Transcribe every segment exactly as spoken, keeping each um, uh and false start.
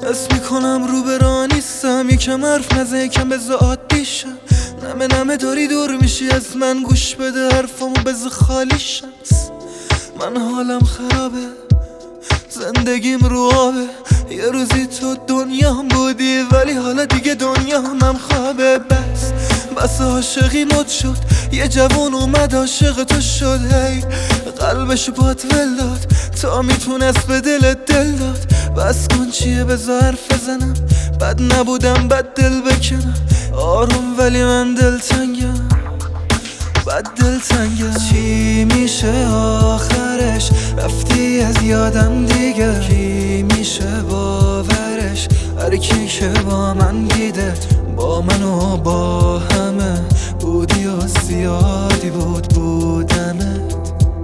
حس میکنم رو برا نیستم، یکم حرف نزن یکم بذار عادی شم. نمه نمه داری دور میشی از من، گوش بده حرفامو بذار خالی شم. من حالم خرابه، زندگیم رو آبه. یه روزی تو دنیام بودی ولی حالا دیگه دنیا هم خوابه. بس بس عاشقی مد شد، یه جوون اومد عاشق تو شد. هی قلبشو بات ول داد تا میتونست به دلت دل داد. بس کن چیه بذار حرف بزنم، بد نبودم بد دل بکنم. آروم ولی من دل تنگم، بد دل تنگم. چی میشه آخرش؟ رفتی از یادم دیگه. کی میشه باورش؟ هر کی که با من دیده، با من و با همه بودی و زیادی بود بودنت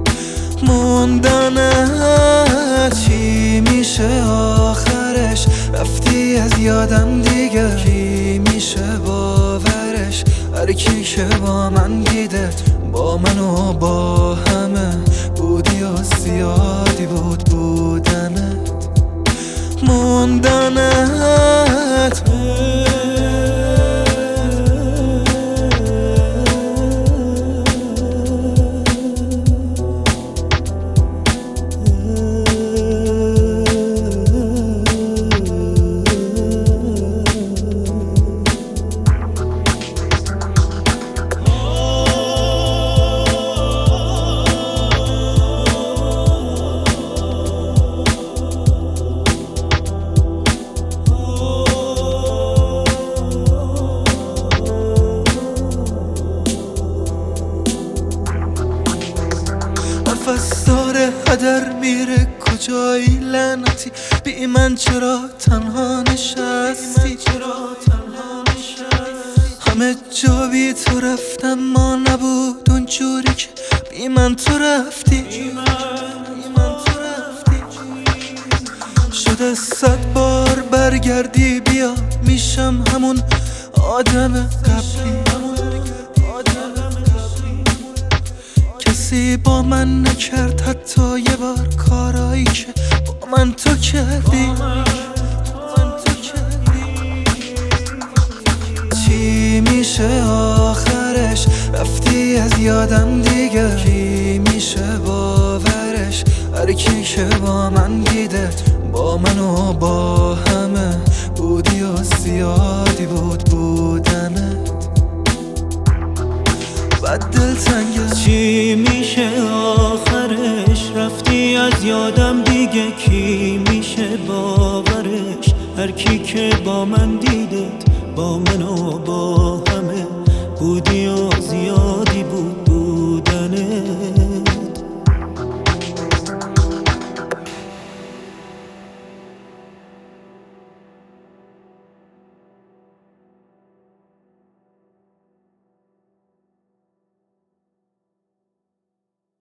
موندنت. چی میشه آخرش؟ رفتی از یادم دیگه. کی میشه باورش؟ هر کی که با من دیده، با من و با همه بودی و زیادی بود بودنت موندنت. نفس داره هدر میره کجایی لعنتی؟ بی من چرا تنها نشستی؟ همه جا بی تو رفتم ما نبود اونجوری که بی من تو رفتی. شده صد بار برگردی بیا، میشم همون آدم قبلی. کسی با من نکرد حتی یه بار کارایی که با من تو کردی. چی میشه آخرش؟ رفتی از یادم دیگه. کی میشه باورش؟ هر کی که با من دیده، با من و با همه بودی و زیادی بود بودنت بد دل تنگم. چی میشه آخرش؟ رفتی از یادم دیگه. کی میشه باورش؟ هر کی که با من دیدت، با من و با